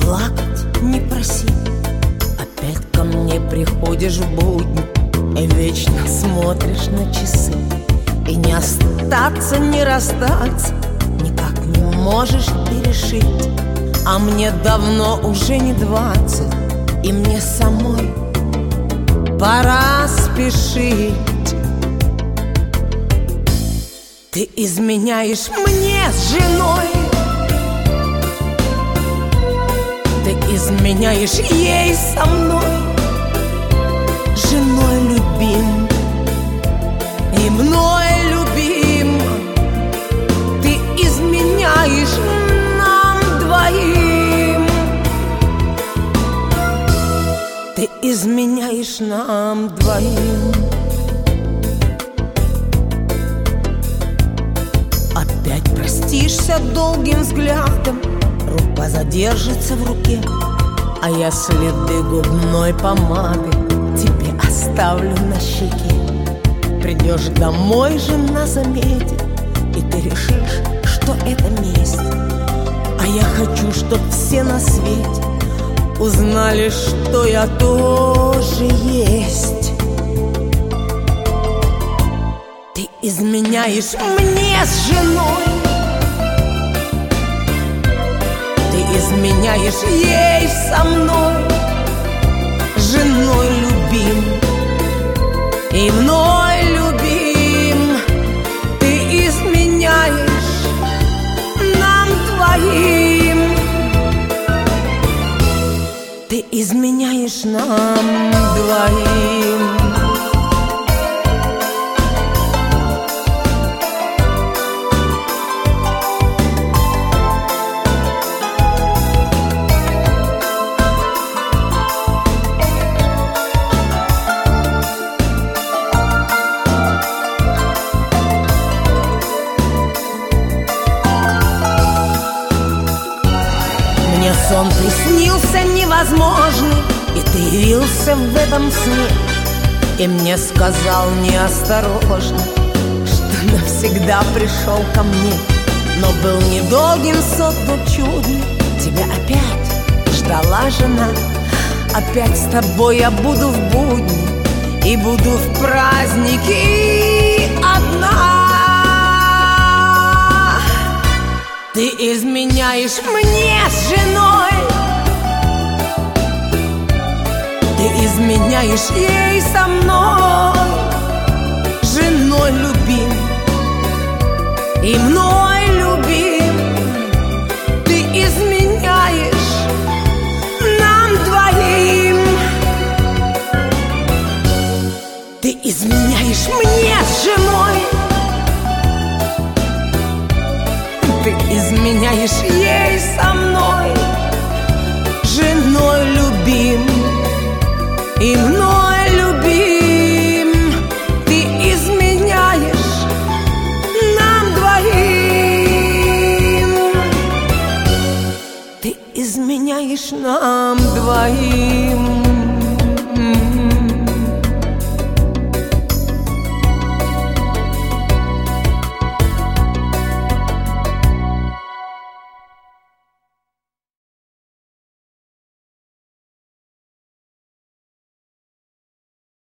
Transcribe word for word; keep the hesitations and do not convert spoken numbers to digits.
плакать не проси. Опять ко мне приходишь в будни и вечно смотришь на часы. И не остаться, не расстаться никак не можешь ты решить. А мне давно уже не двадцать, и мне самой пора спешить. Ты изменяешь мне с женой, ты изменяешь ей со мной, женой любим и мной любим. Ты изменяешь нам двоим, ты изменяешь нам двоим. Опять простишься долгим взглядом, рука задержится в руке, а я следы губной помады тебе оставлю на щеке. Придешь домой, жена заметит, и ты решишь, что это месть. А я хочу, чтоб все на свете узнали, что я тоже есть. Ты изменяешь мне с женой, ты изменяешь ей со мной, женой любим и мной любим. Ты изменяешь нам двоим, ты изменяешь нам двоим. Мне сон приснился невозможный, и ты явился в этом сне, и мне сказал неосторожно, что навсегда пришел ко мне. Но был недолгим сон, но чудный, тебя опять ждала жена. Опять с тобой я буду в будни и буду в праздники одна. Ты изменяешь мне с женой, ты изменяешь ей со мной, женой любим и мной любим. Ты изменяешь нам двоим, ты изменяешь мне с женой, ты изменяешь ей со мной, женой любим и мной любим. Ты изменяешь нам двоим, ты изменяешь нам двоим.